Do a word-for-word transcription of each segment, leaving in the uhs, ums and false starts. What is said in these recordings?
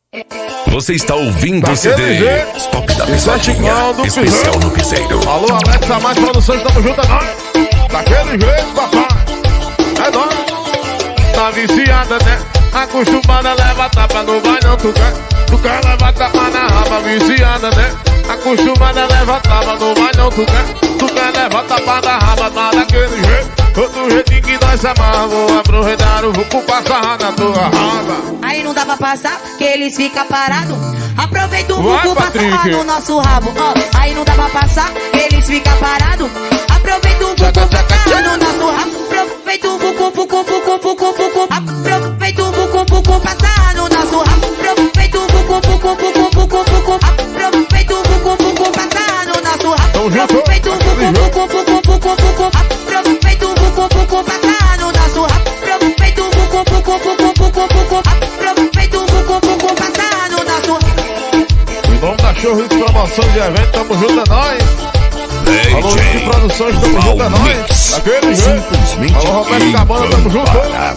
Você está ouvindo o C D Toque da Pisadinha, especial no Piseiro. Alô, Alexa, mais produções, tamo junto, é nóis. Daquele jeito, papai, é nóis. Tá viciada, né? Acostumada, leva tapa, não vai não, tu quer. Tu quer levar tapa na raba, viciada, né? Acostumada, leva tapa, não vai não, tu quer. Tu quer levar tapa na raba, tá daquele jeito. Todo jeitinho que nós amarra, vou aproveitar o vucu passar na tua raba. Aí não dá pra passar, que eles ficam parados. Aproveita o Vai, vucu Patrick. passar no nosso rabo. Ó, aí não dá pra passar, que eles ficam parados. Aproveita o vucu passar no nosso rabo. Aproveita o vucu, vucu, vucu, vucu, vucu. Aproveita o vucu, vucu passar no nosso rabo. Aproveita o vucu, vucu, vucu, vucu, vucu. Aproveita o vucu, vucu passar no nosso rabo. Tamo junto. Aproveita o vucu, vucu, vucu, vucu, vucu. Aproveita o vucu, vucu passar no nosso rabo. Aproveita o vucu, vucu, vucu, vucu, vucu. Aproveita o vucu, vucu passar no nosso rabo. Em nome da Show de Promoções e Eventos, tamo junto, é nóis. Alô, de Produções, tamo junto, é nóis. Daquele jeito. Alô, Roberto Cabana, tamo junto.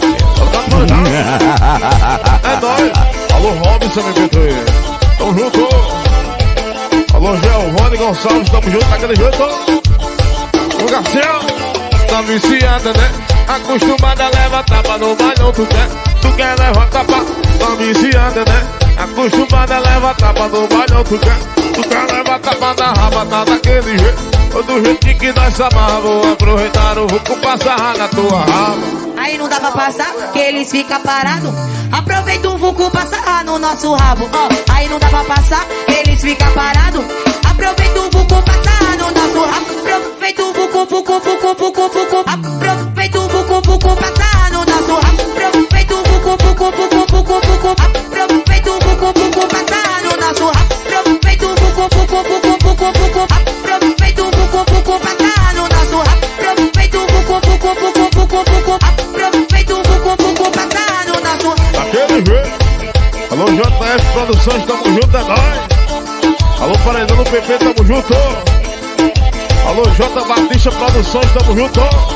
É nóis. Alô, Robson, M P três. Tamo junto. Alô, Giovanni Gonçalves, tamo junto, daquele jeito. O Garcia, tá viciada, né? Acostumada, leva tapa, não vai não, tu quer. Tu quer levar tapa, tá viciada, né? Acostumada, leva tapa, não vai não, tu quer. Tu quer levar tapa na raba, tá daquele jeito. Todo jeitinho que nós amarra, vou aproveitar o vucu passar na tua raba. Aí não dá pra passar, que eles ficam parados. Aproveita o vucu passar no nosso rabo. Ó, aí não dá pra passar, que eles ficam parados. Aproveita o vucu passar no nosso rabo. Aproveita o vucu, vucu, vucu, vucu, vucu. Aproveita o vucu, vucu passar no nosso rabo. Aproveita o vucu, vucu, vucu, vucu, vucu. Aproveita o vucu, vucu passar no nosso rabo. Aproveita o vucu, vucu, vucu, vucu, vucu. Aproveita o vucu, vucu passar no nosso rabo. Aproveita o vucu, vucu, vucu, vucu, vucu. Aproveita o vucu, vucu passar no nosso rabo. Daquele jeito. Alô, J F Produções, tamo junto, é nóis. Alô, Paredão do P P, tamo junto. Alô, J Batista Produções, tamo junto.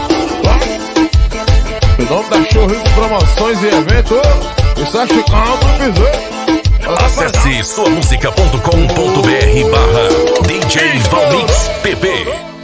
Em nome da Show de Promoções e Eventos, está chegando o Piseiro. Acesse sua música ponto com ponto br barra D J Valmix P P.